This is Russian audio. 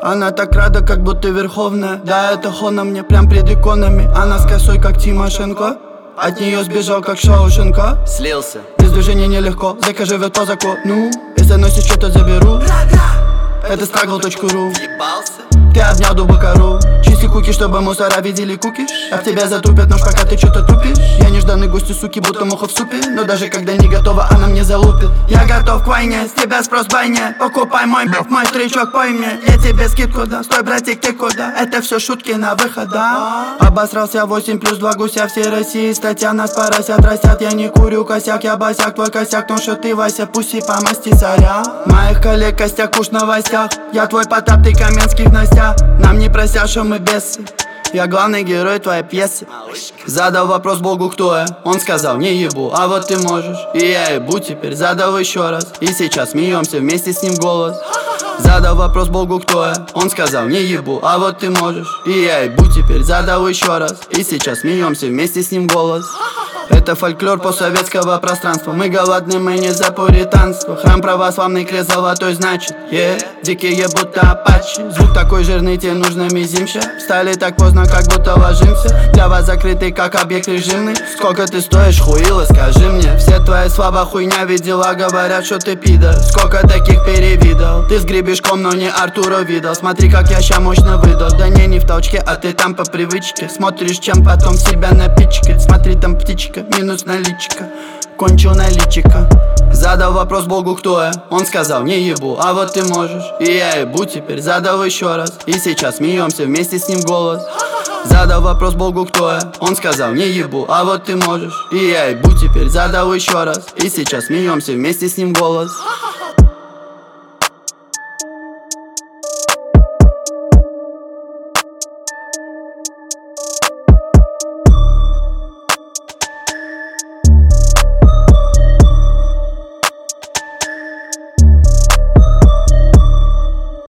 Она так рада, как будто верховная. Да, это Хона мне прям пред иконами. Она с косой, как Тимошенко. От нее сбежал, как Шоушенко. Слился. Без движения нелегко, зэка живет по закону. Если носишь что-то, заберу. Это struggle.ru. Ты обнял дубакару. Чисти куки, чтобы мусора видели кукиш. А в тебя затупят нож, пока ты что-то тупишь. Я нежданный гость у суки, будто муха в супе. Но даже когда не готова, она мне залупит. Я готов к войне, с тебя спрос байне. Покупай мой стричок, пой мне. Я тебе скидку дам, стой, братик, ты куда? Это все шутки на выход, да? Обосрался 8+2 гуся всей России. Статья нас поросят, растят. Я не курю косяк, я босяк, твой косяк. Ну что ты, Вася, пусть помасти царя. Моих коллег костяк уж в новостях. Я твой Потап, ты Каменский в ностях. Нам не просят, что мы бесы. Я главный герой твоей пьесы. Задал вопрос Богу, кто я. Он сказал, не ебу, а вот ты можешь. И я ебу теперь, задал еще раз. И сейчас смеемся вместе с ним в голос. Задал вопрос Богу, кто я. Он сказал, не ебу, а вот ты можешь. И я ебу теперь, задал еще раз. И сейчас смеемся вместе с ним в голос. Это фольклор постсоветского пространства. Мы голодны, мы не за пуританство. Храм православный, крест золотой, значит дикие будто апачи. Звук такой жирный, тебе нужно мизимща. Встали так поздно, как будто ложимся. Для вас закрытый, как объект режимный. Сколько ты стоишь, хуила, скажи мне. Все твои слова хуйня, ведь дела говорят, что ты пидор. Сколько таких перевидал. Ты с гребешком, но не Артура видал. Смотри, как я ща мощно выдал. Да не в толчке, а ты там по привычке. Смотришь, чем потом себя напичкать. Смотри, там птичка, минус наличка. Кончил наличика. Задал вопрос Богу, кто я. Он сказал, не ебу, а вот ты можешь. И я ебу теперь, задал еще раз. И сейчас смеемся вместе с ним в голос. Задал вопрос Богу, кто я. Он сказал, не ебу, а вот ты можешь. И я ебу теперь, задал еще раз. И сейчас смеемся вместе с ним в голос.